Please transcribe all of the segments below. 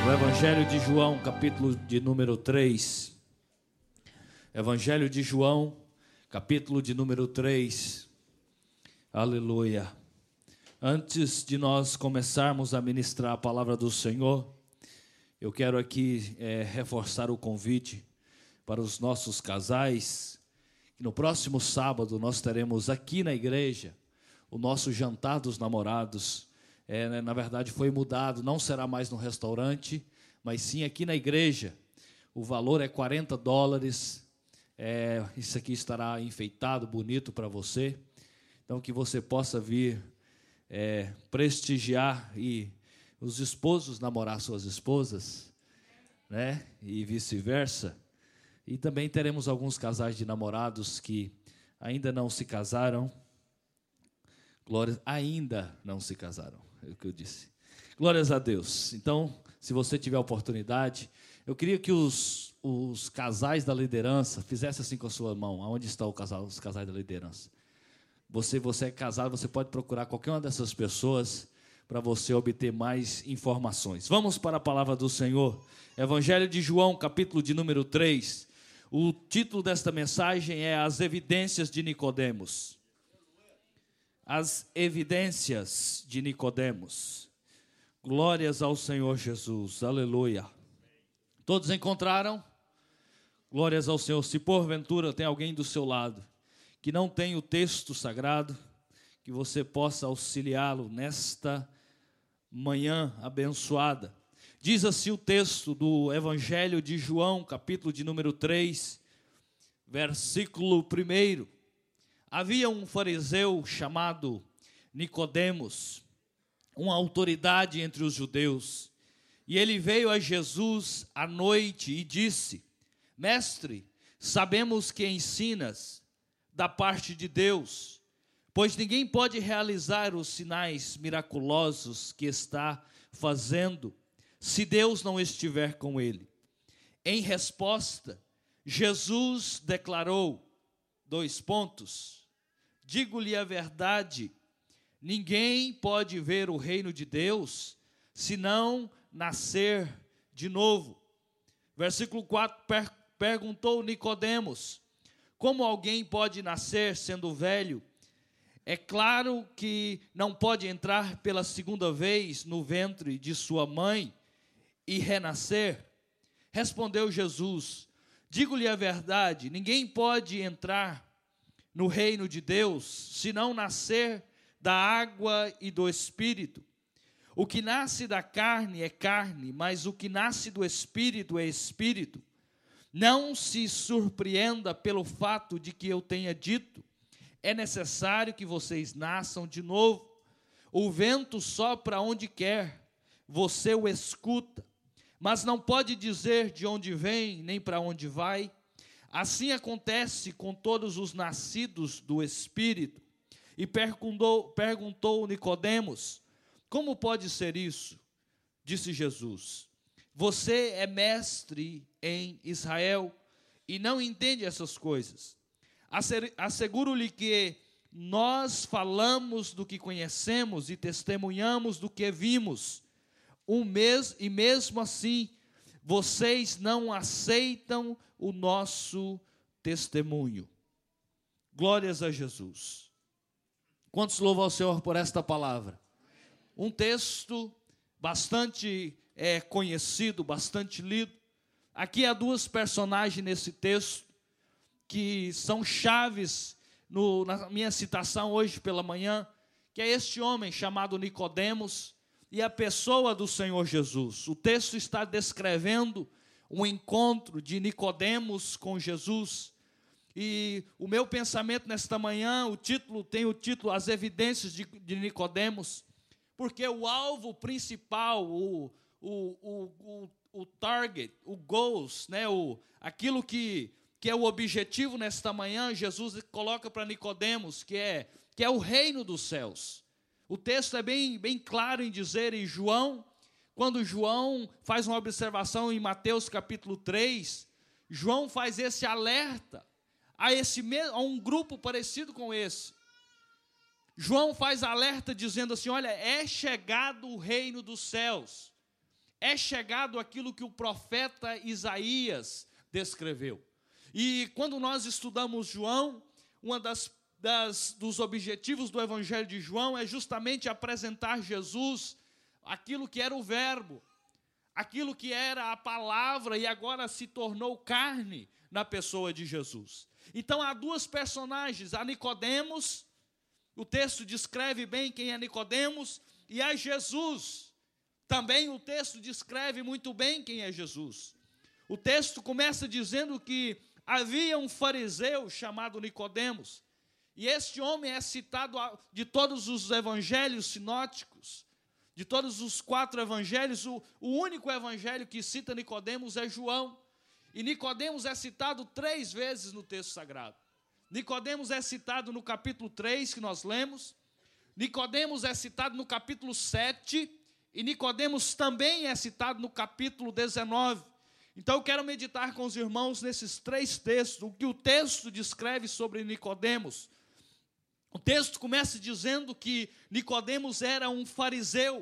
Evangelho de João, capítulo de número 3. Evangelho de João, capítulo de número 3. Aleluia. Antes de nós começarmos a ministrar a palavra do Senhor, eu quero aqui reforçar o convite para os nossos casais. No próximo sábado nós teremos aqui na igreja o nosso jantar dos namorados. Na verdade foi mudado, não será mais no restaurante, mas sim aqui na igreja. O valor é $40. Isso aqui estará enfeitado, bonito para você. Então que você possa vir prestigiar e os esposos namorar suas esposas, né? E vice-versa. E também teremos alguns casais de namorados que ainda não se casaram. Glórias, ainda não se casaram, é o que eu disse. Glórias a Deus. Então, se você tiver oportunidade, eu queria que os casais da liderança fizessem assim com a sua mão. Aonde estão os casais da liderança? Você é casado, você pode procurar qualquer uma dessas pessoas para você obter mais informações. Vamos para a palavra do Senhor. Evangelho de João, capítulo de número 3. O título desta mensagem é As Evidências de Nicodemos. As evidências de Nicodemos. Glórias ao Senhor Jesus. Aleluia. Todos encontraram? Glórias ao Senhor. Se porventura tem alguém do seu lado que não tem o texto sagrado, que você possa auxiliá-lo nesta manhã abençoada. Diz assim o texto do Evangelho de João, capítulo de número 3, versículo 1. Havia um fariseu chamado Nicodemos, uma autoridade entre os judeus, e ele veio a Jesus à noite e disse: Mestre, sabemos que ensinas da parte de Deus, pois ninguém pode realizar os sinais miraculosos que está fazendo, se Deus não estiver com ele. Em resposta, Jesus declarou, Digo-lhe a verdade, ninguém pode ver o reino de Deus se não nascer de novo. Versículo 4, perguntou Nicodemos: como alguém pode nascer sendo velho? É claro que não pode entrar pela segunda vez no ventre de sua mãe e renascer. Respondeu Jesus: digo-lhe a verdade, ninguém pode entrar no reino de Deus, se não nascer da água e do Espírito. O que nasce da carne é carne, mas o que nasce do Espírito é Espírito. Não se surpreenda pelo fato de que eu tenha dito, é necessário que vocês nasçam de novo. O vento sopra onde quer, você o escuta, mas não pode dizer de onde vem, nem para onde vai. Assim acontece com todos os nascidos do Espírito. E perguntou Nicodemos: como pode ser isso? Disse Jesus: você é mestre em Israel e não entende essas coisas. Asseguro-lhe que nós falamos do que conhecemos e testemunhamos do que vimos. E mesmo assim, vocês não aceitam o nosso testemunho. Glórias a Jesus. Quantos louvam ao Senhor por esta palavra? Um texto bastante conhecido, bastante lido. Aqui há duas personagens nesse texto que são chaves na minha citação hoje pela manhã, que é este homem chamado Nicodemos e a pessoa do Senhor Jesus. O texto está descrevendo um encontro de Nicodemos com Jesus. E o meu pensamento nesta manhã, tem o título As Evidências de Nicodemos, porque o alvo principal, o target, o goals, né, aquilo que é o objetivo nesta manhã, Jesus coloca para Nicodemos, que é o reino dos céus. O texto é bem claro em dizer em João, quando João faz uma observação em Mateus capítulo 3, João faz esse alerta a um grupo parecido com esse. João faz alerta dizendo assim: olha, é chegado o reino dos céus. é chegado àquilo que o profeta Isaías descreveu. E quando nós estudamos João, uma dos objetivos do Evangelho de João é justamente apresentar Jesus, aquilo que era o verbo, aquilo que era a palavra e agora se tornou carne na pessoa de Jesus. Então há duas personagens, há Nicodemos, o texto descreve bem quem é Nicodemos, e há Jesus, também o texto descreve muito bem quem é Jesus. O texto começa dizendo que havia um fariseu chamado Nicodemos, e este homem é citado de todos os evangelhos sinóticos, de todos os 4 evangelhos, o único evangelho que cita Nicodemos é João. E Nicodemos é citado 3 vezes no texto sagrado. Nicodemos é citado no capítulo 3, que nós lemos. Nicodemos é citado no capítulo 7. E Nicodemos também é citado no capítulo 19. Então eu quero meditar com os irmãos nesses 3 textos, o que o texto descreve sobre Nicodemos. O texto começa dizendo que Nicodemos era um fariseu.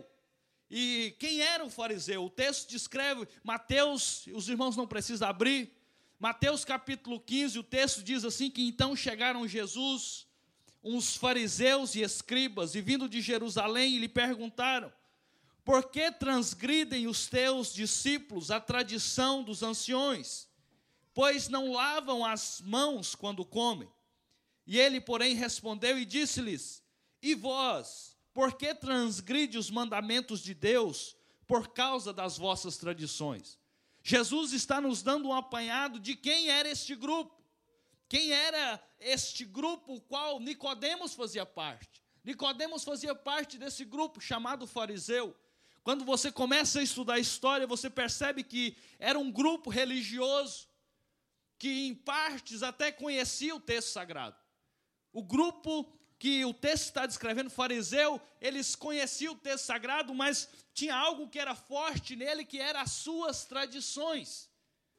E quem era o fariseu? O texto descreve, Mateus, os irmãos não precisam abrir, Mateus capítulo 15, o texto diz assim, que então chegaram Jesus, uns fariseus e escribas, e vindo de Jerusalém, lhe perguntaram, por que transgridem os teus discípulos a tradição dos anciões? Pois não lavam as mãos quando comem. E ele, porém, respondeu e disse-lhes, e vós, por que transgride os mandamentos de Deus por causa das vossas tradições? Jesus está nos dando um apanhado de quem era este grupo. Quem era este grupo, o qual Nicodemos fazia parte. Nicodemos fazia parte desse grupo chamado fariseu. Quando você começa a estudar a história, você percebe que era um grupo religioso, que em partes até conhecia o texto sagrado. O grupo que o texto está descrevendo, fariseu, eles conheciam o texto sagrado, mas tinha algo que era forte nele, que eram as suas tradições.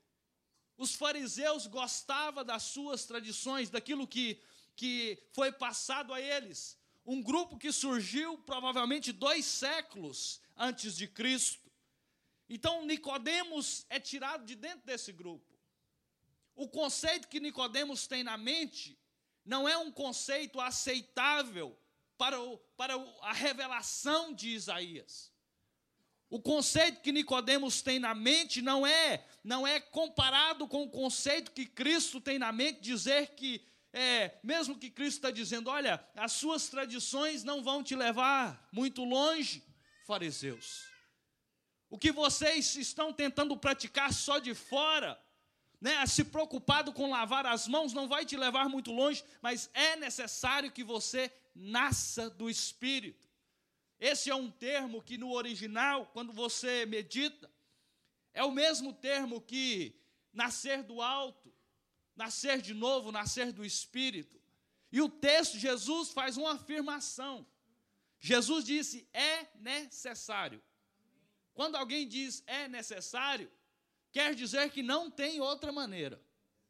Os fariseus gostavam das suas tradições, daquilo que foi passado a eles. Um grupo que surgiu provavelmente 2 séculos antes de Cristo. Então Nicodemos é tirado de dentro desse grupo. O conceito que Nicodemos tem na mente não é um conceito aceitável para a revelação de Isaías. O conceito que Nicodemos tem na mente não é comparado com o conceito que Cristo tem na mente, dizer que, mesmo que Cristo está dizendo, olha, as suas tradições não vão te levar muito longe, fariseus. O que vocês estão tentando praticar só de fora, se preocupado com lavar as mãos, não vai te levar muito longe, mas é necessário que você nasça do Espírito. Esse é um termo que no original, quando você medita, é o mesmo termo que nascer do alto, nascer de novo, nascer do Espírito. E o texto, Jesus faz uma afirmação. Jesus disse, é necessário. Quando alguém diz é necessário, quer dizer que não tem outra maneira.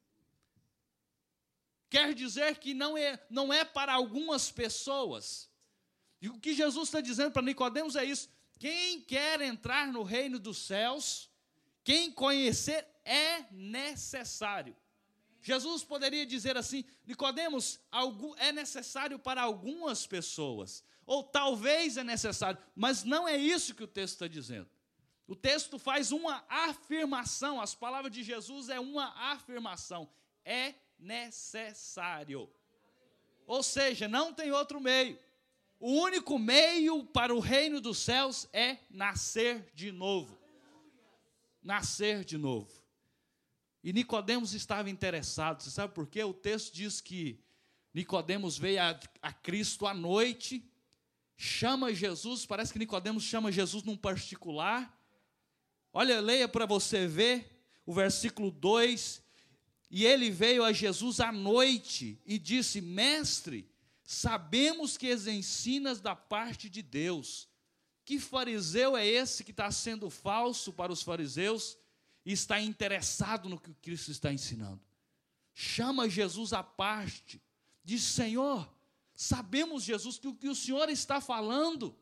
Quer dizer que não é para algumas pessoas. E o que Jesus está dizendo para Nicodemos é isso. Quem quer entrar no reino dos céus, quem conhecer, é necessário. Jesus poderia dizer assim, Nicodemos, é necessário para algumas pessoas. Ou talvez é necessário, mas não é isso que o texto está dizendo. O texto faz uma afirmação, as palavras de Jesus é uma afirmação, é necessário. Ou seja, não tem outro meio. O único meio para o reino dos céus é nascer de novo. Nascer de novo. E Nicodemos estava interessado, você sabe por quê? O texto diz que Nicodemos veio a Cristo à noite, chama Jesus, parece que Nicodemos chama Jesus num particular. Olha, leia para você ver o versículo 2. E ele veio a Jesus à noite e disse, mestre, sabemos que as ensinas da parte de Deus. Que fariseu é esse que está sendo falso para os fariseus e está interessado no que Cristo está ensinando? Chama Jesus à parte. Diz, Senhor, sabemos, Jesus, que o que o Senhor está falando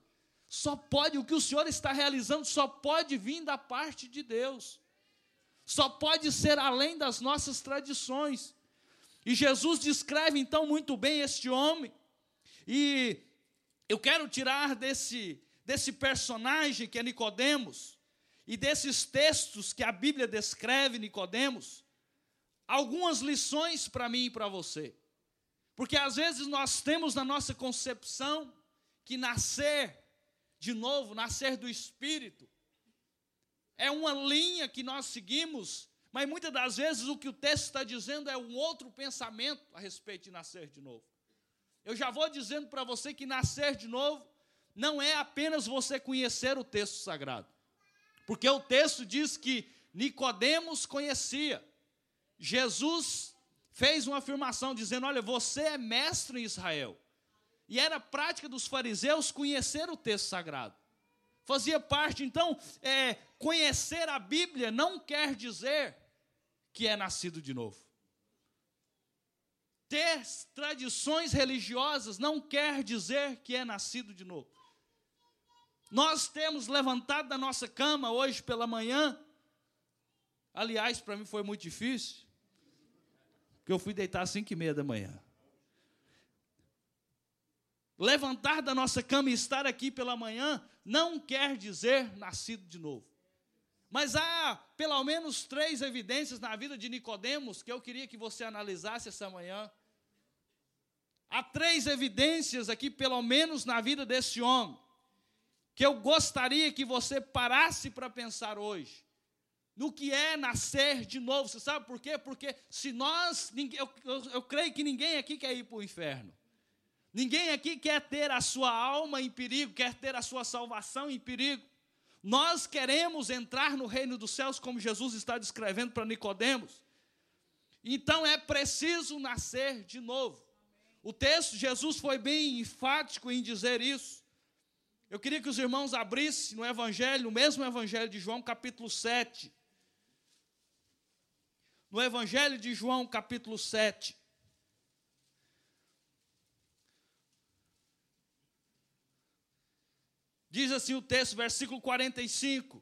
O que o Senhor está realizando só pode vir da parte de Deus. Só pode ser além das nossas tradições. E Jesus descreve então muito bem este homem. E eu quero tirar desse personagem que é Nicodemos, e desses textos que a Bíblia descreve Nicodemos, algumas lições para mim e para você. Porque às vezes nós temos na nossa concepção que nascer de novo, nascer do Espírito, é uma linha que nós seguimos, mas muitas das vezes o que o texto está dizendo é um outro pensamento a respeito de nascer de novo. Eu já vou dizendo para você que nascer de novo não é apenas você conhecer o texto sagrado. Porque o texto diz que Nicodemos conhecia. Jesus fez uma afirmação dizendo, olha, você é mestre em Israel. E era prática dos fariseus conhecer o texto sagrado. Fazia parte, então, conhecer a Bíblia não quer dizer que é nascido de novo. Ter tradições religiosas não quer dizer que é nascido de novo. Nós temos levantado da nossa cama hoje pela manhã. Aliás, para mim foi muito difícil, porque eu fui deitar às 5:30 da manhã. Levantar da nossa cama e estar aqui pela manhã não quer dizer nascido de novo. Mas há pelo menos 3 evidências na vida de Nicodemos que eu queria que você analisasse essa manhã. Há 3 evidências aqui, pelo menos na vida desse homem, que eu gostaria que você parasse para pensar hoje. No que é nascer de novo. Você sabe por quê? Porque se nós, eu creio que ninguém aqui quer ir para o inferno. Ninguém aqui quer ter a sua alma em perigo, quer ter a sua salvação em perigo. Nós queremos entrar no reino dos céus, como Jesus está descrevendo para Nicodemos. Então é preciso nascer de novo. O texto, Jesus foi bem enfático em dizer isso. Eu queria que os irmãos abrissem no Evangelho, no mesmo Evangelho de João, capítulo 7. No Evangelho de João, capítulo 7. Diz assim o texto, versículo 45.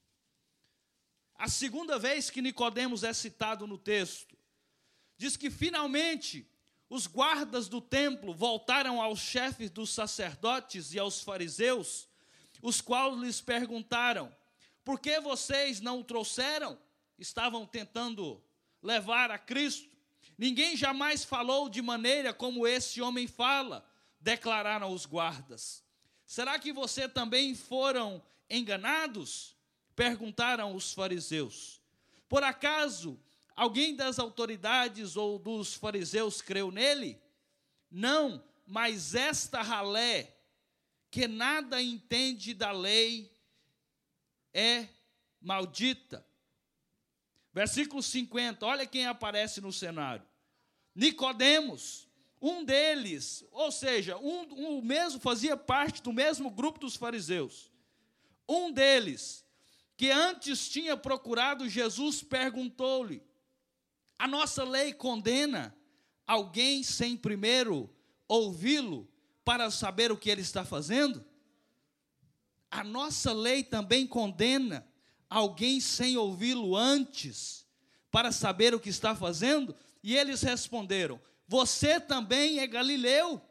A segunda vez que Nicodemos é citado no texto. Diz que finalmente os guardas do templo voltaram aos chefes dos sacerdotes e aos fariseus, os quais lhes perguntaram, por que vocês não o trouxeram? Estavam tentando levar a Cristo. Ninguém jamais falou de maneira como esse homem fala, declararam os guardas. Será que você também foram enganados? Perguntaram os fariseus. Por acaso alguém das autoridades ou dos fariseus creu nele? Não, mas esta ralé, que nada entende da lei, é maldita. Versículo 50, olha quem aparece no cenário. Nicodemos, um deles, ou seja, o mesmo fazia parte do mesmo grupo dos fariseus. Um deles, que antes tinha procurado Jesus, perguntou-lhe, a nossa lei condena alguém sem primeiro ouvi-lo para saber o que ele está fazendo? A nossa lei também condena alguém sem ouvi-lo antes para saber o que está fazendo? E eles responderam, você também é galileu?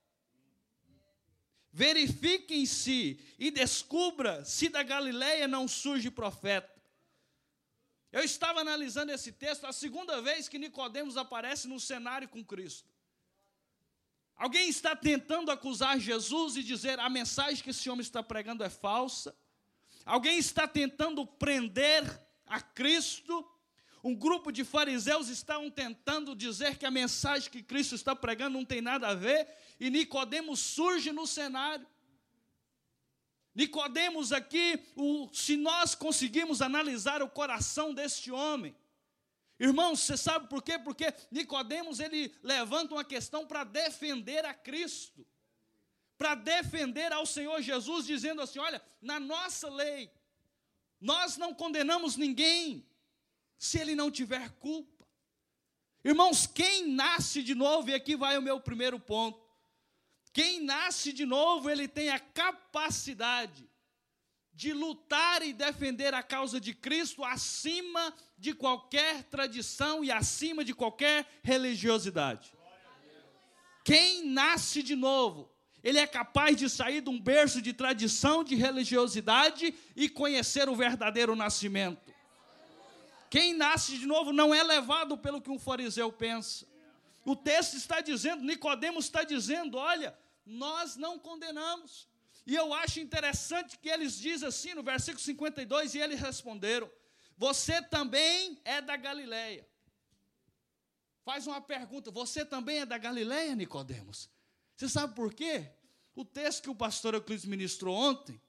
Verifiquem-se e descubra se da Galileia não surge profeta. Eu estava analisando esse texto, a segunda vez que Nicodemos aparece no cenário com Cristo. Alguém está tentando acusar Jesus e dizer a mensagem que esse homem está pregando é falsa. Alguém está tentando prender a Cristo. Um grupo de fariseus estão tentando dizer que a mensagem que Cristo está pregando não tem nada a ver, e Nicodemos surge no cenário. Nicodemos aqui, se nós conseguimos analisar o coração deste homem, irmãos, você sabe por quê? Porque Nicodemos, ele levanta uma questão para defender a Cristo, para defender ao Senhor Jesus, dizendo assim, olha, na nossa lei, nós não condenamos ninguém, se ele não tiver culpa. Irmãos, quem nasce de novo, e aqui vai o meu primeiro ponto, Quem nasce de novo, ele tem a capacidade de lutar e defender a causa de Cristo acima de qualquer tradição e acima de qualquer religiosidade. Quem nasce de novo, ele é capaz de sair de um berço de tradição, de religiosidade e conhecer o verdadeiro nascimento. Quem nasce de novo não é levado pelo que um fariseu pensa. O texto está dizendo, Nicodemos está dizendo, olha, nós não condenamos. E eu acho interessante que eles dizem assim no versículo 52, e eles responderam, você também é da Galileia. Faz uma pergunta, você também é da Galileia, Nicodemos? Você sabe por quê? O texto que o pastor Euclides ministrou ontem,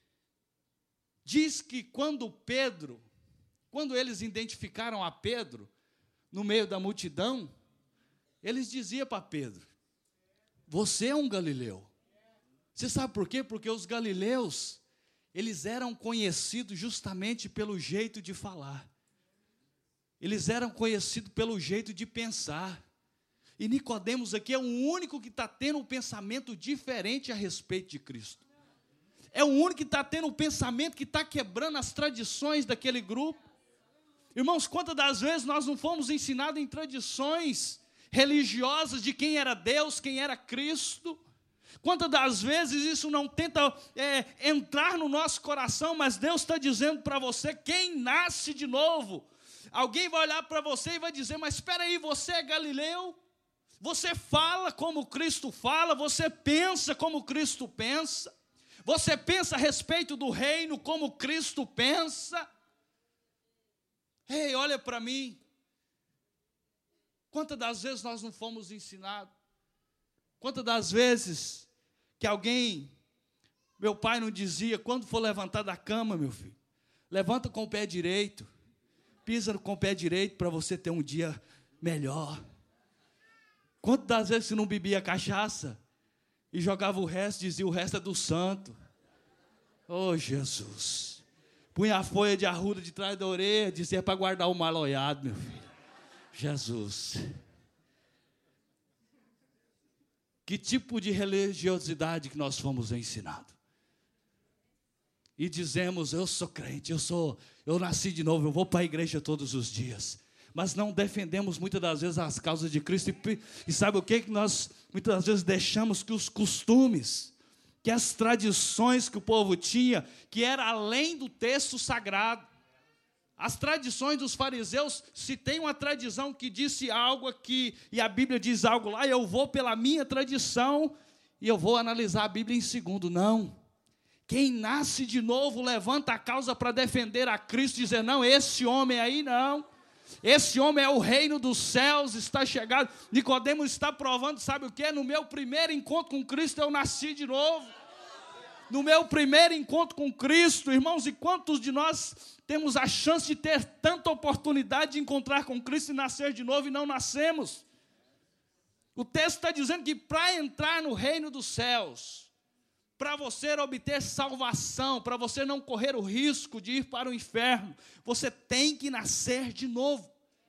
diz que quando eles identificaram a Pedro, no meio da multidão, eles diziam para Pedro, você é um galileu. Você sabe por quê? Porque os galileus, eles eram conhecidos justamente pelo jeito de falar. Eles eram conhecidos pelo jeito de pensar. E Nicodemos aqui é o único que está tendo um pensamento diferente a respeito de Cristo. É o único que está tendo um pensamento que está quebrando as tradições daquele grupo. Irmãos, quantas das vezes nós não fomos ensinados em tradições religiosas de quem era Deus, quem era Cristo? Quantas das vezes isso não tenta entrar no nosso coração, mas Deus está dizendo para você, quem nasce de novo, alguém vai olhar para você e vai dizer, mas espera aí, você é galileu? Você fala como Cristo fala, você pensa como Cristo pensa, você pensa a respeito do reino como Cristo pensa? Ei, olha para mim, quantas das vezes nós não fomos ensinados? Quantas das vezes que meu pai não dizia, quando for levantar da cama, meu filho, levanta com o pé direito, pisa com o pé direito para você ter um dia melhor. Quantas das vezes você não bebia cachaça e jogava o resto, dizia o resto é do santo. Oh, Jesus. Punha a folha de arruda de trás da orelha, dizia para guardar o maloiado, meu filho. Jesus. Que tipo de religiosidade que nós fomos ensinados? E dizemos, eu sou crente, eu nasci de novo, eu vou para a igreja todos os dias. Mas não defendemos muitas das vezes as causas de Cristo. E sabe o que nós muitas das vezes deixamos que os costumes, que as tradições que o povo tinha, que era além do texto sagrado. As tradições dos fariseus, se tem uma tradição que disse algo aqui, e a Bíblia diz algo lá, eu vou pela minha tradição, e eu vou analisar a Bíblia em segundo. Não. Quem nasce de novo, levanta a causa para defender a Cristo, dizer, não, esse homem aí não. Esse homem é o reino dos céus, está chegado. Nicodemos está provando, sabe o que? No meu primeiro encontro com Cristo, eu nasci de novo. No meu primeiro encontro com Cristo, irmãos, e quantos de nós temos a chance de ter tanta oportunidade de encontrar com Cristo e nascer de novo e não nascemos? O texto está dizendo que para entrar no reino dos céus, para você obter salvação, para você não correr o risco de ir para o inferno, você tem que nascer de novo.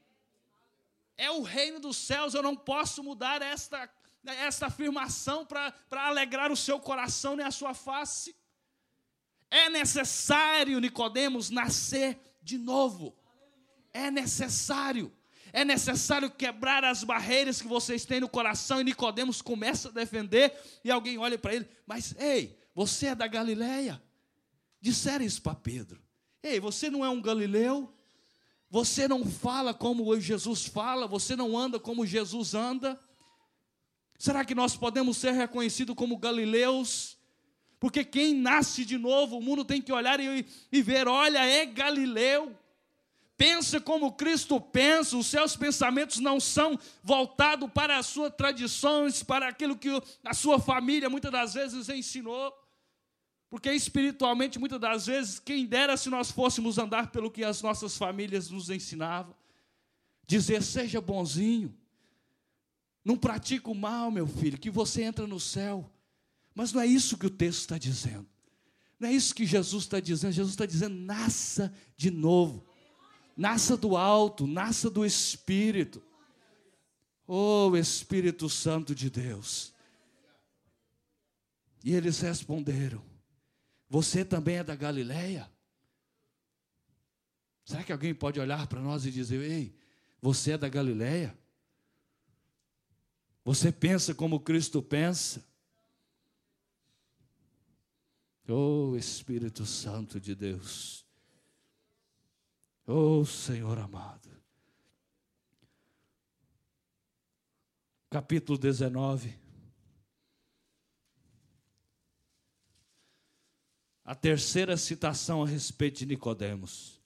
É o reino dos céus, eu não posso mudar esta afirmação para alegrar o seu coração nem a sua face. É necessário, Nicodemos, nascer de novo. É necessário quebrar as barreiras que vocês têm no coração. E Nicodemos começa a defender, e alguém olha para ele, mas ei, você é da Galileia? Disseram isso para Pedro. Ei, você não é um galileu? Você não fala como Jesus fala? Você não anda como Jesus anda? Será que nós podemos ser reconhecidos como galileus? Porque quem nasce de novo, o mundo tem que olhar e ver, olha, é galileu. Pensa como Cristo pensa, os seus pensamentos não são voltados para as suas tradições, para aquilo que a sua família muitas das vezes ensinou. Porque espiritualmente, muitas das vezes, quem dera se nós fôssemos andar pelo que as nossas famílias nos ensinavam. Dizer, seja bonzinho. Não pratica o mal, meu filho, que você entra no céu. Mas não é isso que o texto está dizendo. Não é isso que Jesus está dizendo. Jesus está dizendo, nasça de novo. Nasça do alto, nasça do Espírito. Oh, Espírito Santo de Deus. E eles responderam: você também é da Galileia? Será que alguém pode olhar para nós e dizer: ei, você é da Galileia? Você pensa como Cristo pensa? Oh, Espírito Santo de Deus. Oh, Senhor amado. Capítulo 19. A terceira citação a respeito de Nicodemos.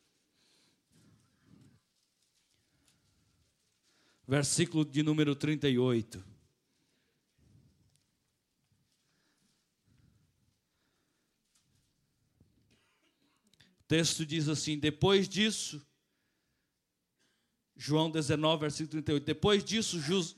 Versículo de número 38. O texto diz assim: depois disso, João 19, versículo 38. Depois disso,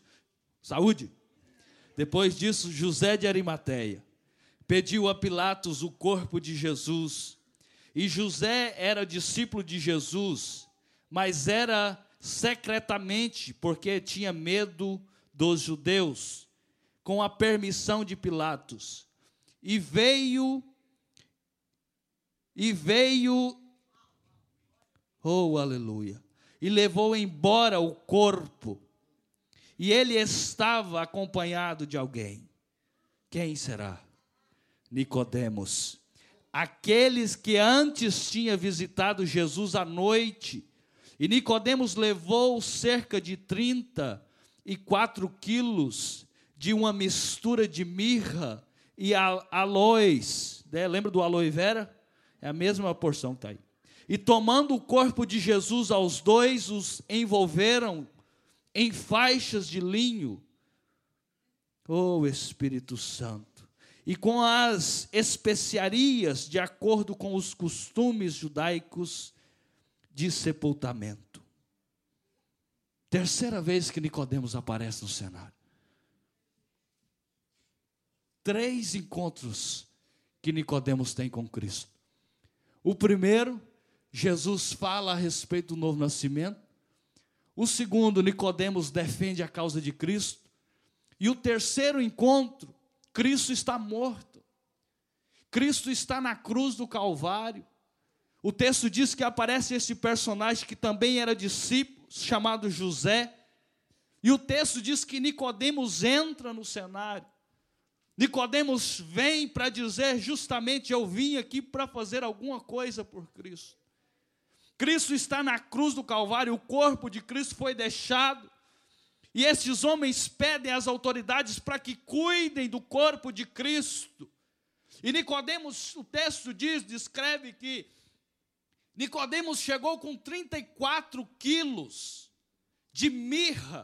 Depois disso, José de Arimateia pediu a Pilatos o corpo de Jesus. E José era discípulo de Jesus, mas era secretamente, porque tinha medo dos judeus, com a permissão de Pilatos. E veio, oh aleluia, e levou embora o corpo. E ele estava acompanhado de alguém. Quem será? Nicodemos. Aqueles que antes tinha visitado Jesus à noite. E Nicodemos levou cerca de 34 quilos de uma mistura de mirra e aloes. Lembra do aloe vera? É a mesma porção que está aí. E tomando o corpo de Jesus, aos dois os envolveram em faixas de linho. Oh, Espírito Santo. E com as especiarias, de acordo com os costumes judaicos de sepultamento. Terceira vez que Nicodemos aparece no cenário. 3 encontros que Nicodemos tem com Cristo. O primeiro, Jesus fala a respeito do novo nascimento. O segundo, Nicodemos defende a causa de Cristo. E o terceiro encontro, Cristo está morto. Cristo está na cruz do Calvário. O texto diz que aparece esse personagem que também era discípulo, chamado José. E o texto diz que Nicodemos entra no cenário. Nicodemos vem para dizer justamente: eu vim aqui para fazer alguma coisa por Cristo. Cristo está na cruz do Calvário, o corpo de Cristo foi deixado. E esses homens pedem às autoridades para que cuidem do corpo de Cristo. E Nicodemos, o texto descreve que Nicodemos chegou com 34 quilos de mirra.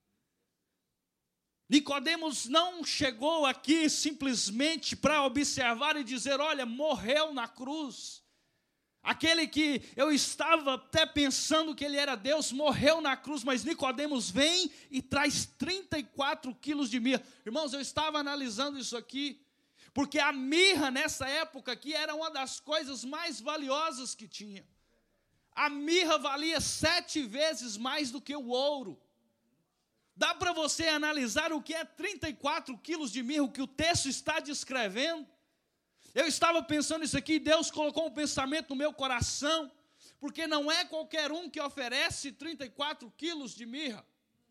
Nicodemos não chegou aqui simplesmente para observar e dizer: olha, morreu na cruz. Aquele que eu estava até pensando que ele era Deus, morreu na cruz, mas Nicodemos vem e traz 34 quilos de mirra. Irmãos, eu estava analisando isso aqui, porque a mirra nessa época aqui era uma das coisas mais valiosas que tinha. A mirra valia 7 vezes mais do que o ouro. Dá para você analisar o que é 34 quilos de mirra, o que o texto está descrevendo? Eu estava pensando isso aqui, Deus colocou um pensamento no meu coração, porque não é qualquer um que oferece 34 quilos de mirra.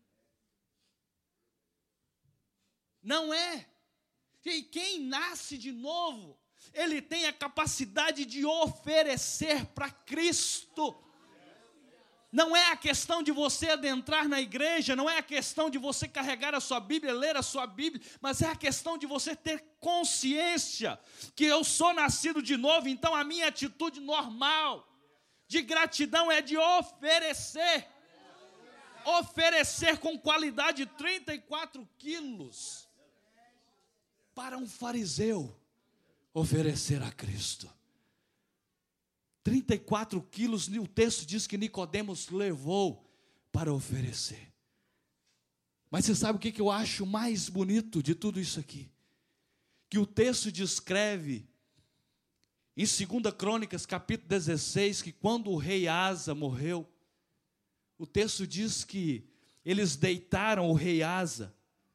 Não é. E quem nasce de novo, ele tem a capacidade de oferecer para Cristo. Não é a questão de você adentrar na igreja, não é a questão de você carregar a sua Bíblia, ler a sua Bíblia, mas é a questão de você ter consciência que eu sou nascido de novo, então a minha atitude normal de gratidão é de oferecer. Oferecer com qualidade 34 quilos para um fariseu oferecer a Cristo. 34 quilos, o texto diz que Nicodemos levou para oferecer. Mas você sabe o que eu acho mais bonito de tudo isso aqui? Que o texto descreve, em 2 Crônicas, capítulo 16, que quando o rei Asa morreu, o texto diz que eles deitaram o rei Asa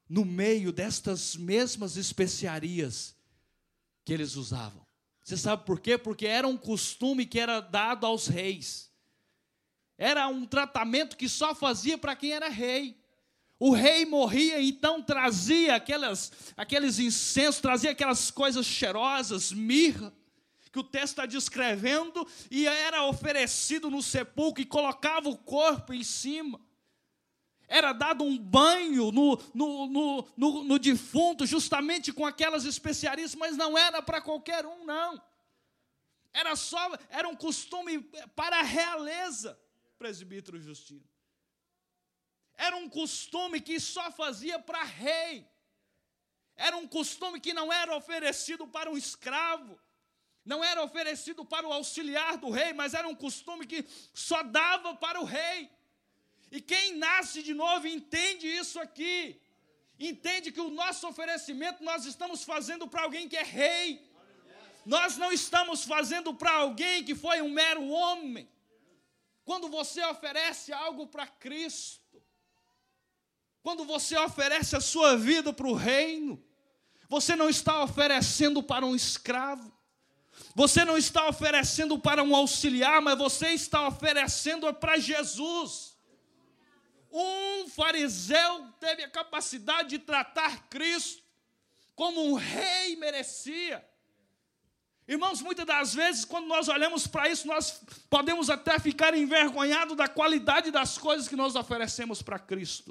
no meio destas mesmas especiarias que eles usavam. Você sabe por quê? Porque era um costume que era dado aos reis. Era um tratamento que só fazia para quem era rei. O rei morria, então trazia aqueles incensos, trazia aquelas coisas cheirosas, mirra, que o texto está descrevendo, e era oferecido no sepulcro e colocava o corpo em cima. Era dado um banho no defunto, justamente com aquelas especiarias, mas não era para qualquer um, não. Era um costume para a realeza, presbítero Justino. Era um costume que só fazia para rei. Era um costume que não era oferecido para um escravo, não era oferecido para o auxiliar do rei, mas era um costume que só dava para o rei. E quem nasce de novo entende isso aqui. Entende que o nosso oferecimento nós estamos fazendo para alguém que é rei. Nós não estamos fazendo para alguém que foi um mero homem. Quando você oferece algo para Cristo, quando você oferece a sua vida para o reino, você não está oferecendo para um escravo, você não está oferecendo para um auxiliar, mas você está oferecendo para Jesus. Um fariseu teve a capacidade de tratar Cristo como um rei merecia. Irmãos, muitas das vezes, quando nós olhamos para isso, nós podemos até ficar envergonhados da qualidade das coisas que nós oferecemos para Cristo.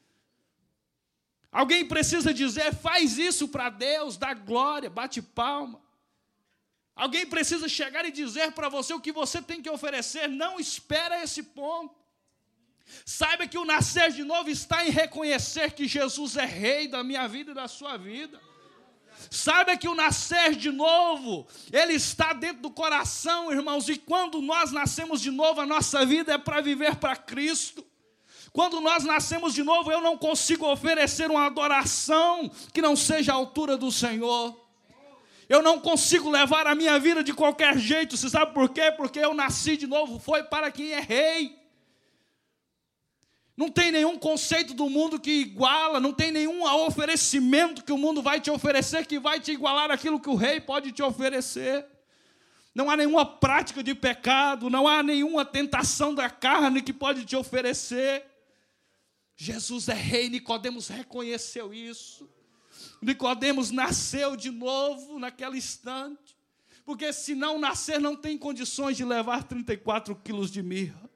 Alguém precisa dizer, faz isso para Deus, dá glória, bate palma. Alguém precisa chegar e dizer para você o que você tem que oferecer, não espera esse ponto. Saiba que o nascer de novo está em reconhecer que Jesus é rei da minha vida e da sua vida. Saiba que o nascer de novo, ele está dentro do coração, irmãos, e quando nós nascemos de novo, a nossa vida é para viver para Cristo. Quando nós nascemos de novo, eu não consigo oferecer uma adoração que não seja à altura do Senhor. Eu não consigo levar a minha vida de qualquer jeito. Você sabe por quê? Porque eu nasci de novo, foi para quem é rei. Não tem nenhum conceito do mundo que iguala, não tem nenhum oferecimento que o mundo vai te oferecer que vai te igualar aquilo que o rei pode te oferecer. Não há nenhuma prática de pecado, não há nenhuma tentação da carne que pode te oferecer. Jesus é rei, Nicodemos reconheceu isso. Nicodemos nasceu de novo naquele instante, porque se não nascer não tem condições de levar 34 quilos de mirra.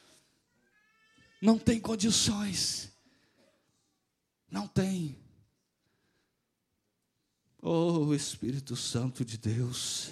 Não tem condições. Não tem. Oh, Espírito Santo de Deus.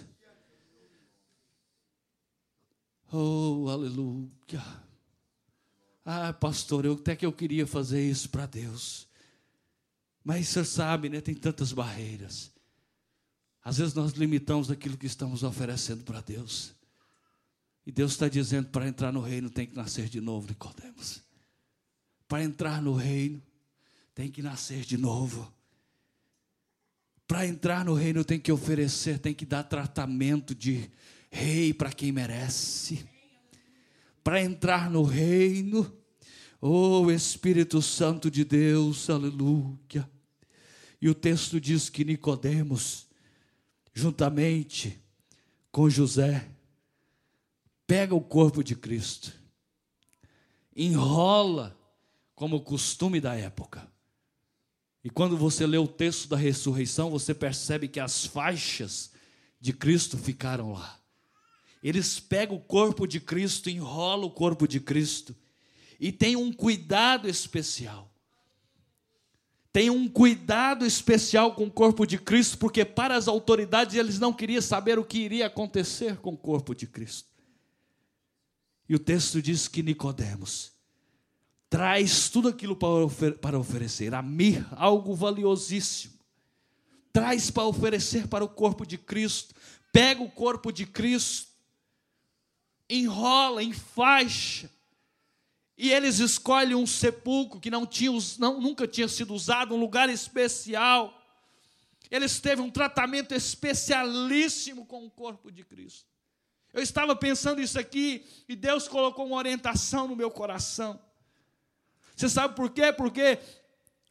Oh, aleluia. Ah, pastor, até que eu queria fazer isso para Deus. Mas você sabe, né, tem tantas barreiras. Às vezes nós limitamos aquilo que estamos oferecendo para Deus. E Deus está dizendo, para entrar no reino tem que nascer de novo, Nicodemos. Para entrar no reino tem que nascer de novo. Para entrar no reino tem que oferecer, tem que dar tratamento de rei para quem merece. Para entrar no reino, oh Espírito Santo de Deus, aleluia. E o texto diz que Nicodemos, juntamente com José, pega o corpo de Cristo, enrola como costume da época. E quando você lê o texto da ressurreição, você percebe que as faixas de Cristo ficaram lá. Eles pegam o corpo de Cristo, enrolam o corpo de Cristo, e tem um cuidado especial. Tem um cuidado especial com o corpo de Cristo, porque para as autoridades eles não queriam saber o que iria acontecer com o corpo de Cristo. E o texto diz que Nicodemos traz tudo aquilo para oferecer, a mirra, algo valiosíssimo. Traz para oferecer para o corpo de Cristo. Pega o corpo de Cristo, enrola em faixa, e eles escolhem um sepulcro que nunca tinha sido usado, um lugar especial. Eles teve um tratamento especialíssimo com o corpo de Cristo. Eu estava pensando isso aqui e Deus colocou uma orientação no meu coração. Você sabe por quê? Porque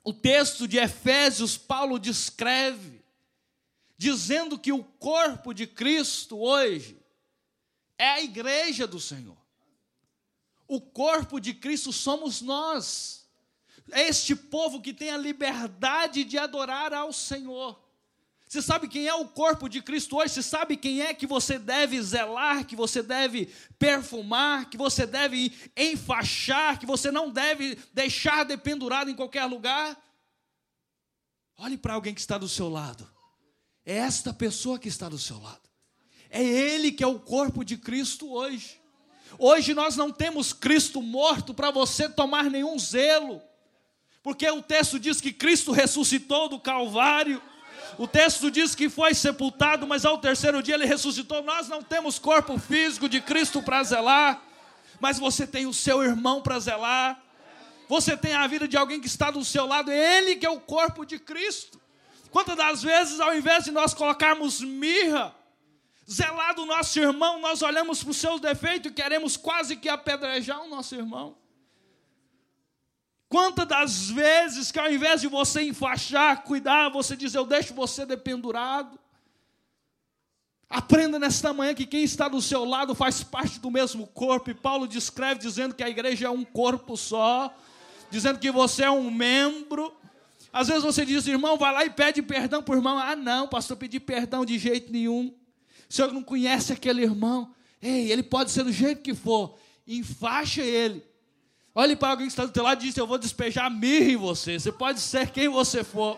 O texto de Efésios, Paulo descreve, dizendo que o corpo de Cristo hoje é a igreja do Senhor. O corpo de Cristo somos nós. É este povo que tem a liberdade de adorar ao Senhor. Você sabe quem é o corpo de Cristo hoje? Você sabe quem é que você deve zelar, que você deve perfumar, que você deve enfaixar, que você não deve deixar dependurado em qualquer lugar? Olhe para alguém que está do seu lado. É esta pessoa que está do seu lado. É ele que é o corpo de Cristo hoje. Hoje nós não temos Cristo morto para você tomar nenhum zelo. Porque o texto diz que Cristo ressuscitou do Calvário. O texto diz que foi sepultado, mas ao terceiro dia ele ressuscitou. Nós não temos corpo físico de Cristo para zelar, mas você tem o seu irmão para zelar. Você tem a vida de alguém que está do seu lado, é ele que é o corpo de Cristo. Quantas das vezes, ao invés de nós colocarmos mirra, zelar do nosso irmão, nós olhamos para os seus defeitos e queremos quase que apedrejar o nosso irmão? Quantas das vezes que ao invés de você enfaixar, cuidar, você diz, eu deixo você dependurado? Aprenda nesta manhã que quem está do seu lado faz parte do mesmo corpo. E Paulo descreve dizendo que a igreja é um corpo só, dizendo que você é um membro. Às vezes você diz, irmão, vai lá e pede perdão para o irmão. Ah, não, pastor, pedir perdão de jeito nenhum. O senhor não conhece aquele irmão. Ei, ele pode ser do jeito que for. Enfaixa ele. Olhe para alguém que está do teu lado e diz, eu vou despejar mirra em você. Você pode ser quem você for.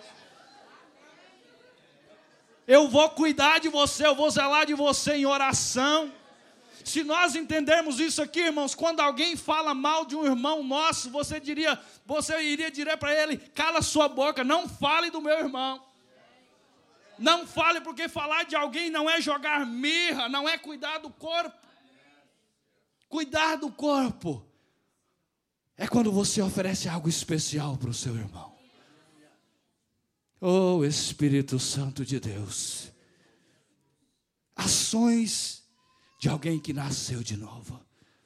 Eu vou cuidar de você, eu vou zelar de você em oração. Se nós entendermos isso aqui, irmãos, quando alguém fala mal de um irmão nosso, você iria dizer para ele, cala sua boca, não fale do meu irmão. Não fale, porque falar de alguém não é jogar mirra, não é cuidar do corpo. Cuidar do corpo é quando você oferece algo especial para o seu irmão. Oh, Espírito Santo de Deus. Ações de alguém que nasceu de novo.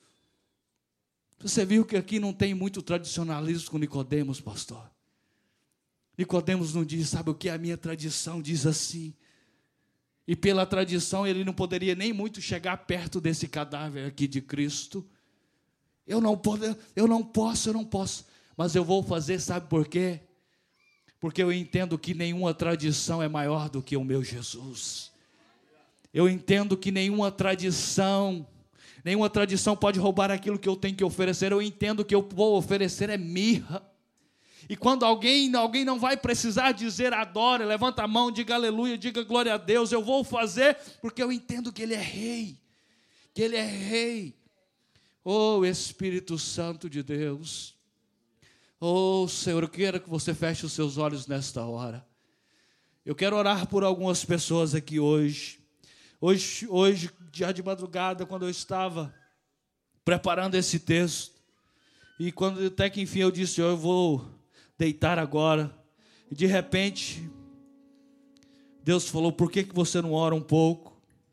Você viu que aqui não tem muito tradicionalismo com Nicodemos, pastor? Nicodemos não diz, sabe o que? A minha tradição diz assim. E pela tradição ele não poderia nem muito chegar perto desse cadáver aqui de Cristo. Eu não posso, mas eu vou fazer, sabe por quê? Porque eu entendo que nenhuma tradição é maior do que o meu Jesus. Eu entendo que nenhuma tradição pode roubar aquilo que eu tenho que oferecer. Eu entendo que eu vou oferecer é mirra. E quando alguém não vai precisar dizer adora, levanta a mão, diga aleluia, diga glória a Deus, eu vou fazer porque eu entendo que Ele é rei. Que Ele é rei. Oh, Espírito Santo de Deus. Oh, Senhor, eu quero que você feche os seus olhos nesta hora. Eu quero orar por algumas pessoas aqui hoje. Hoje, dia de madrugada, quando eu estava preparando esse texto, e quando até que enfim eu disse, eu vou deitar agora, e de repente, Deus falou, por que você não ora um pouco?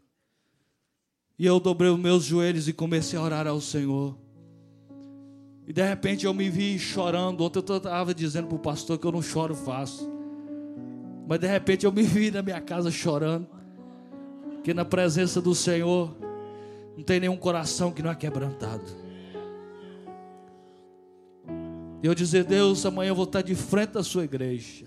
E eu dobrei os meus joelhos e comecei a orar ao Senhor. E de repente eu me vi chorando. Ontem eu estava dizendo para o pastor que eu não choro fácil. Mas de repente eu me vi na minha casa chorando. Porque na presença do Senhor não tem nenhum coração que não é quebrantado. E eu dizer, Deus, amanhã eu vou estar de frente da sua igreja.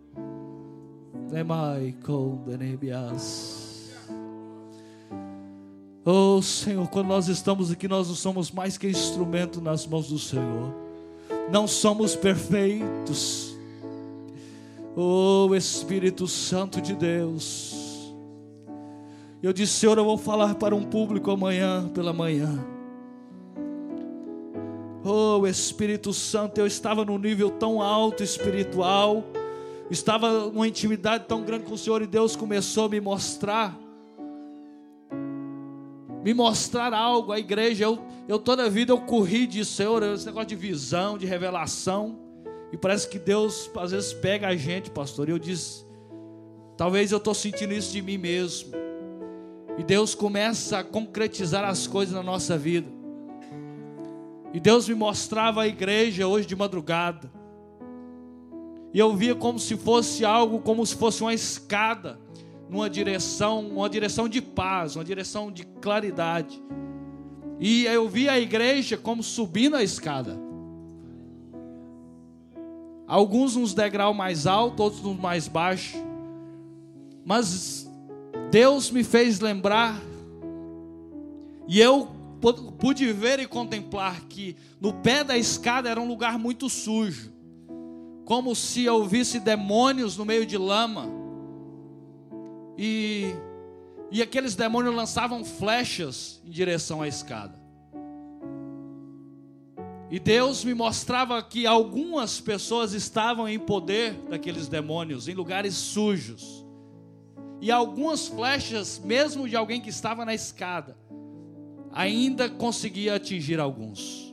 Oh, Senhor, quando nós estamos aqui, nós não somos mais que instrumento nas mãos do Senhor. Não somos perfeitos. Oh, Espírito Santo de Deus. Eu disse, Senhor, eu vou falar para um público amanhã, pela manhã. Oh, Espírito Santo, eu estava num nível tão alto espiritual, estava numa intimidade tão grande com o Senhor, e Deus começou a me mostrar algo. A igreja, eu toda a vida eu corri disso, Senhor, esse negócio de visão, de revelação, e parece que Deus às vezes pega a gente, pastor, e eu disse, talvez eu estou sentindo isso de mim mesmo, e Deus começa a concretizar as coisas na nossa vida. E Deus me mostrava a igreja hoje de madrugada, E eu via como se fosse algo, como se fosse uma escada, uma direção de paz, uma direção de claridade. E eu via a igreja como subindo a escada. Alguns nos degraus mais altos, outros nos mais baixos. Mas Deus me fez lembrar, e eu pude ver e contemplar que no pé da escada era um lugar muito sujo, como se eu visse demônios no meio de lama, e aqueles demônios lançavam flechas em direção à escada. E Deus me mostrava que algumas pessoas estavam em poder daqueles demônios, em lugares sujos. E algumas flechas, mesmo de alguém que estava na escada, ainda conseguia atingir alguns.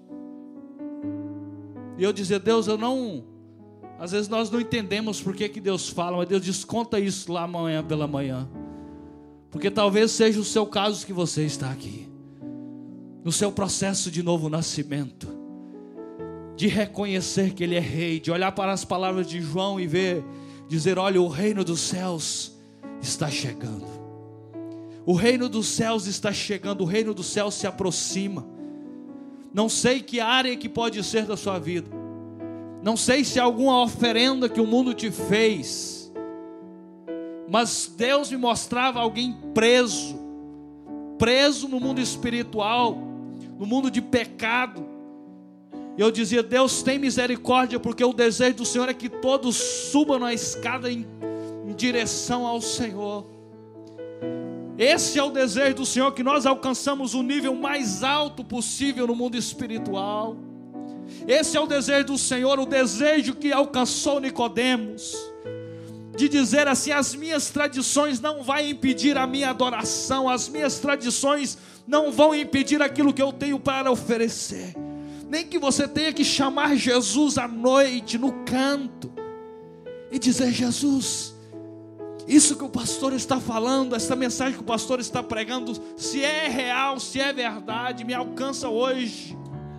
E eu dizia: Deus, às vezes nós não entendemos por que Deus fala, mas Deus diz: conta isso lá amanhã pela manhã. Porque talvez seja o seu caso que você está aqui, no seu processo de novo nascimento, de reconhecer que Ele é Rei, de olhar para as palavras de João e dizer: olha, o reino dos céus está chegando. O reino dos céus está chegando, o reino dos céus se aproxima. Não sei que área que pode ser da sua vida, não sei se é alguma oferenda que o mundo te fez, mas Deus me mostrava alguém preso no mundo espiritual, no mundo de pecado. Eu dizia: Deus, tem misericórdia, porque o desejo do Senhor é que todos subam na escada em direção ao Senhor. Esse é o desejo do Senhor, que nós alcançamos o nível mais alto possível no mundo espiritual. Esse é o desejo do Senhor, o desejo que alcançou Nicodemos, de dizer assim: as minhas tradições não vão impedir a minha adoração, as minhas tradições não vão impedir aquilo que eu tenho para oferecer. Nem que você tenha que chamar Jesus à noite, no canto, e dizer: Jesus, isso que o pastor está falando, essa mensagem que o pastor está pregando, se é real, se é verdade, me alcança hoje.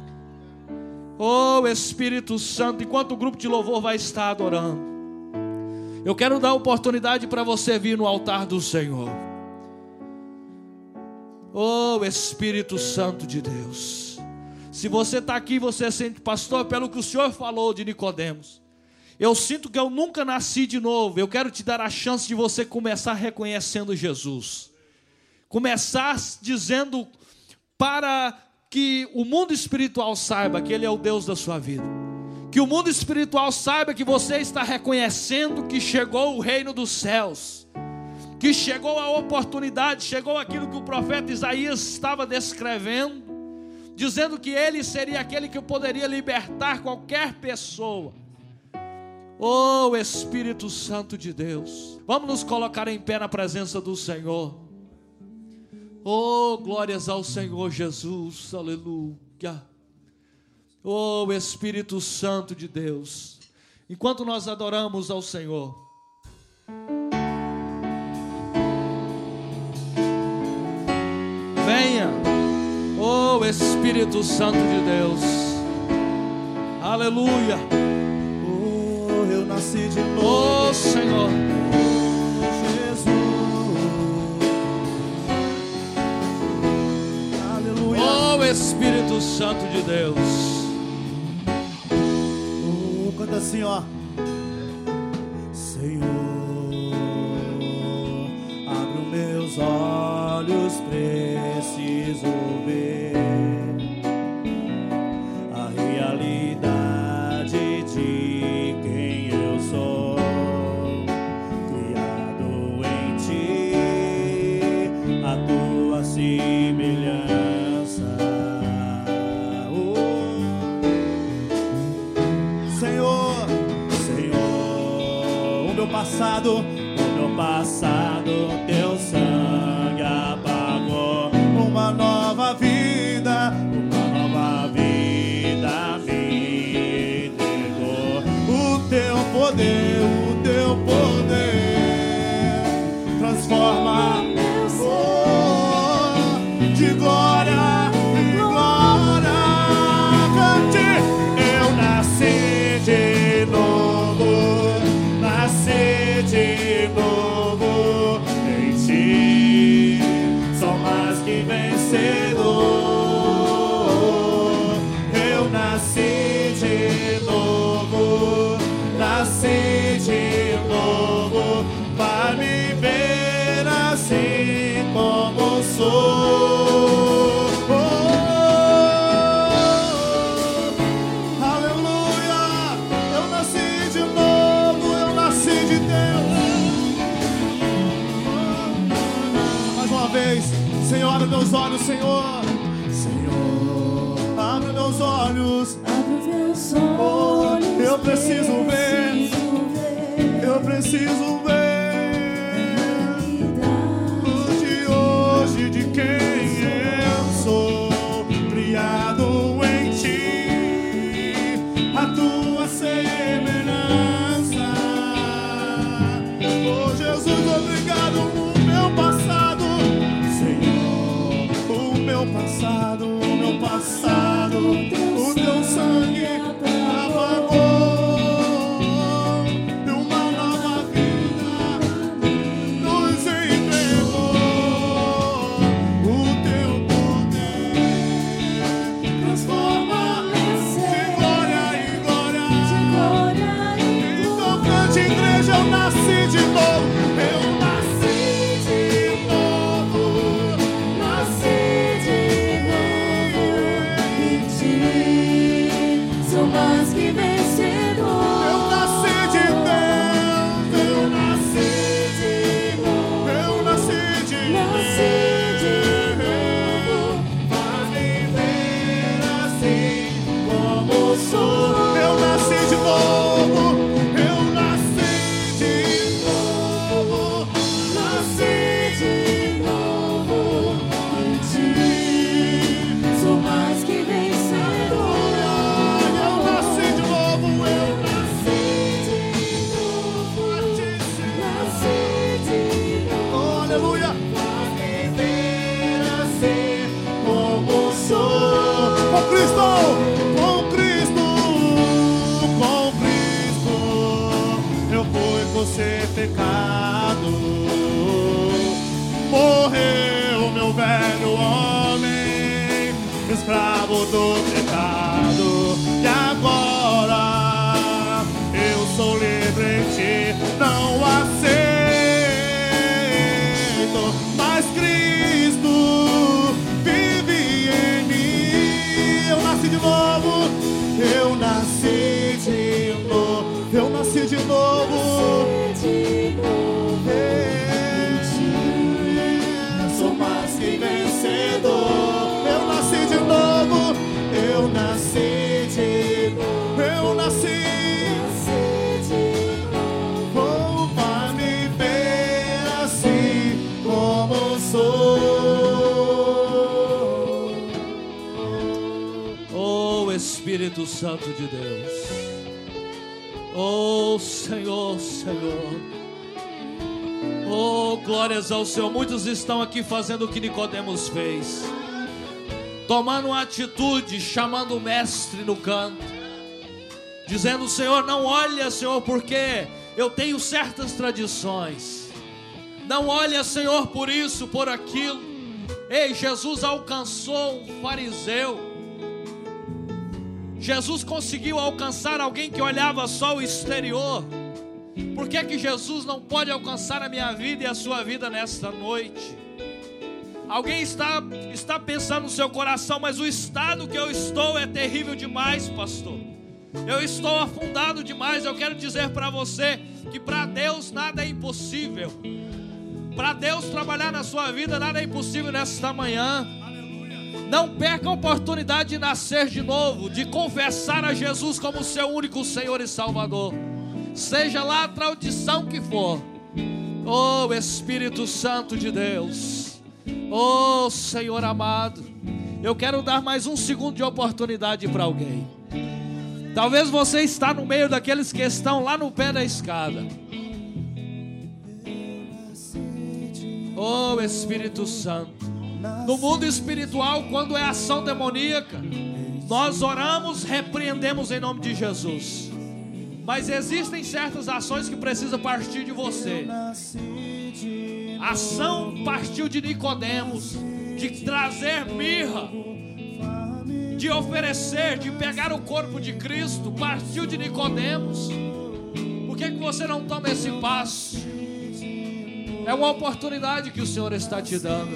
Oh Espírito Santo, enquanto o grupo de louvor vai estar adorando, eu quero dar oportunidade para você vir no altar do Senhor. Oh Espírito Santo de Deus, se você está aqui, você sente: pastor, pelo que o Senhor falou de Nicodemos, eu sinto que eu nunca nasci de novo. Eu quero te dar a chance de você começar reconhecendo Jesus, começar dizendo, para que o mundo espiritual saiba que Ele é o Deus da sua vida, que o mundo espiritual saiba que você está reconhecendo que chegou o reino dos céus, que chegou a oportunidade, chegou aquilo que o profeta Isaías estava descrevendo, dizendo que Ele seria aquele que poderia libertar qualquer pessoa. Oh Espírito Santo de Deus, vamos nos colocar em pé na presença do Senhor. Oh, glórias ao Senhor Jesus, aleluia. Oh Espírito Santo de Deus, enquanto nós adoramos ao Senhor, venha, oh Espírito Santo de Deus, aleluia. Eu nasci de novo, oh Senhor, Jesus, aleluia. oh Espírito Santo de Deus. Canta assim, ó. Senhor, abre os meus olhos, preciso ver a realidade de quem eu sou, criado em ti, a tua semelhança. Senhor, o meu passado, teu sangue apagou. Uma nova vida me entregou. O teu poder transforma, de glória em glória. Cante, eu nasci de novo. Senhor, abre meus olhos, Senhor. Senhor, abre meus olhos. Oh, eu preciso ver. Eu preciso ver. De hoje, de quem eu sou, criado em ti, a tua semelhança. Oh, Jesus, obrigado no meu passado, Senhor, o meu passado, o teu sangue apagou. Eu nasci de novo, eu nasci de novo, em ti, sou mais que vencedor. Eu nasci de Deus, eu nasci de novo, faz-me ver assim como sou. Eu nasci de novo. Ser pecado, morreu meu velho homem, escravo do pecado, e agora eu sou livre em ti, não aceito, mas Cristo vive em mim. Eu nasci de novo, eu nasci de novo, eu nasci de novo. Sou mais que vencedor. Eu nasci de novo. Eu nasci de novo. Eu nasci de novo. Oh, vai me ver assim como sou. Oh, Espírito Santo de Deus. Oh, Senhor, Senhor. Oh, glórias ao Senhor. Muitos estão aqui fazendo o que Nicodemos fez, tomando uma atitude, chamando o mestre no canto, dizendo: Senhor, não olha, Senhor, porque eu tenho certas tradições. Não olha, Senhor, por isso, por aquilo. Ei, Jesus alcançou um fariseu. Jesus conseguiu alcançar alguém que olhava só o exterior. Por que que Jesus não pode alcançar a minha vida e a sua vida nesta noite? Alguém está pensando no seu coração: mas o estado que eu estou é terrível demais, pastor. Eu estou afundado demais. Eu quero dizer para você que para Deus nada é impossível. Para Deus trabalhar na sua vida, nada é impossível nesta manhã. Não perca a oportunidade de nascer de novo, de confessar a Jesus como seu único Senhor e Salvador. Seja lá a tradição que for. Oh, Espírito Santo de Deus. Oh, Senhor amado, eu quero dar mais um segundo de oportunidade para alguém. Talvez você está no meio daqueles que estão lá no pé da escada. Oh, Espírito Santo. No mundo espiritual, quando é ação demoníaca, nós oramos, repreendemos em nome de Jesus. Mas existem certas ações que precisam partir de você. A ação partiu de Nicodemos, de trazer mirra, de oferecer, de pegar o corpo de Cristo. Partiu de Nicodemos. Por que você não toma esse passo? É uma oportunidade que o Senhor está te dando.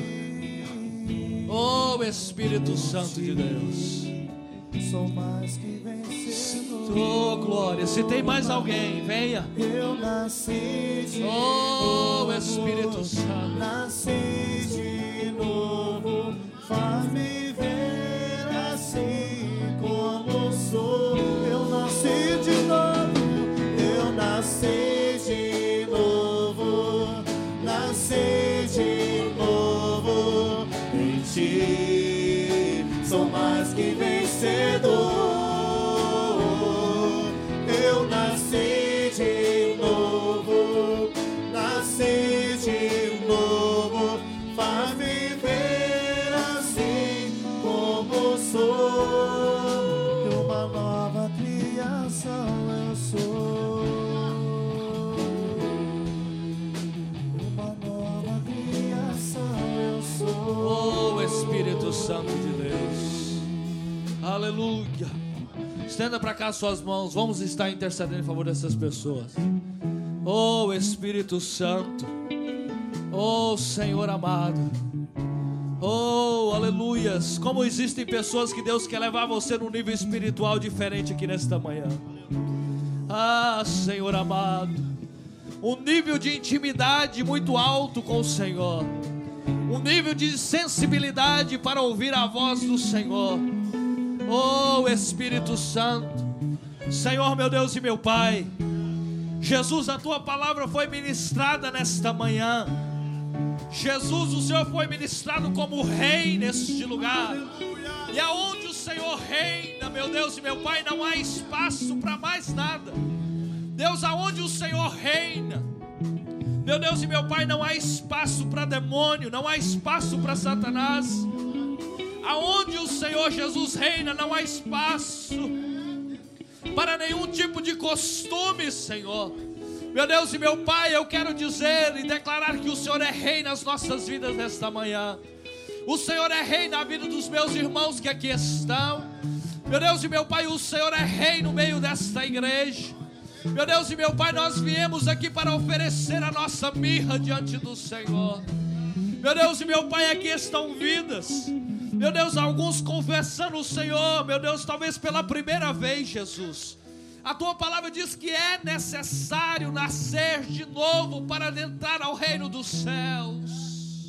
Oh, Espírito Santo de Deus. Sou mais que vencedor. Oh, glória. Se tem mais alguém, venha. Eu nasci de Oh, Espírito Santo. Nasci de novo, faz-me ver assim como sou. Eu nasci de novo, eu nasci de novo, nasci de novo. Em ti sou mais que vencedor. Eu nasci de novo, nasci de novo, faz-me ver assim como sou. Uma nova criação eu sou. Uma nova criação eu sou. Oh, Espírito Santo de Deus. Aleluia. Estenda para cá suas mãos. Vamos estar intercedendo em favor dessas pessoas. Oh, Espírito Santo. Oh, Senhor amado. Oh, aleluias. Como existem pessoas que Deus quer levar você num nível espiritual diferente aqui nesta manhã. Ah, Senhor amado. Um nível de intimidade muito alto com o Senhor. Um nível de sensibilidade para ouvir a voz do Senhor. Oh, Espírito Santo. Senhor, meu Deus e meu Pai. Jesus, a Tua palavra foi ministrada nesta manhã. Jesus, o Senhor foi ministrado como Rei neste lugar. E aonde o Senhor reina, meu Deus e meu Pai, não há espaço para mais nada. Deus, aonde o Senhor reina, meu Deus e meu Pai, não há espaço para demônio, não há espaço para Satanás. Aonde o Senhor Jesus reina, não há espaço para nenhum tipo de costume, Senhor. Meu Deus e meu Pai, eu quero dizer e declarar que o Senhor é Rei nas nossas vidas nesta manhã. O Senhor é Rei na vida dos meus irmãos que aqui estão. Meu Deus e meu Pai, o Senhor é Rei no meio desta igreja. Meu Deus e meu Pai, nós viemos aqui para oferecer a nossa mirra diante do Senhor. Meu Deus e meu Pai, aqui estão vidas. Meu Deus, alguns confessando o Senhor, meu Deus, talvez pela primeira vez, Jesus. A Tua palavra diz que é necessário nascer de novo para adentrar ao reino dos céus.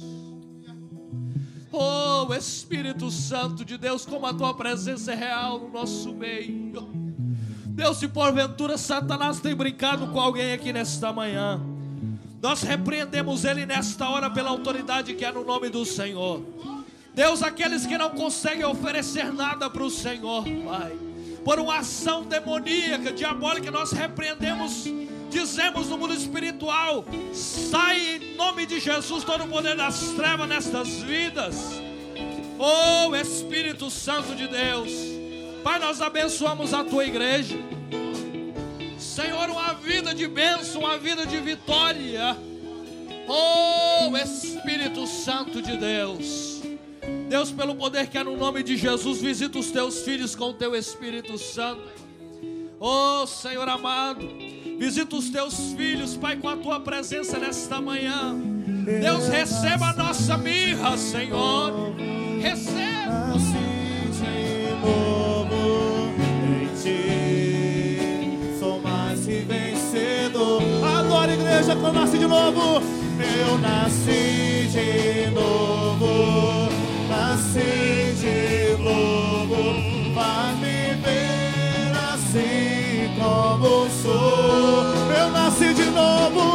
Oh, Espírito Santo de Deus, como a Tua presença é real no nosso meio. Deus, se porventura Satanás tem brincado com alguém aqui nesta manhã, nós repreendemos ele nesta hora pela autoridade que é no nome do Senhor. Deus, aqueles que não conseguem oferecer nada para o Senhor, Pai, por uma ação demoníaca, diabólica, nós repreendemos, dizemos no mundo espiritual: sai em nome de Jesus todo o poder das trevas nestas vidas. Oh, Espírito Santo de Deus, Pai, nós abençoamos a Tua igreja, Senhor, uma vida de bênção, uma vida de vitória. Oh, Espírito Santo de Deus, Deus, pelo poder que é no nome de Jesus, visita os Teus filhos com o Teu Espírito Santo. Oh, Senhor amado, visita os Teus filhos, Pai, com a Tua presença nesta manhã. Deus, receba a nossa mirra, Senhor. Receba. De novo em Ti, sou mais que vencedor. Adora, igreja, que eu nasci de novo. Eu nasci de novo, nasci de novo, faz-me ver assim como sou. Eu nasci de novo.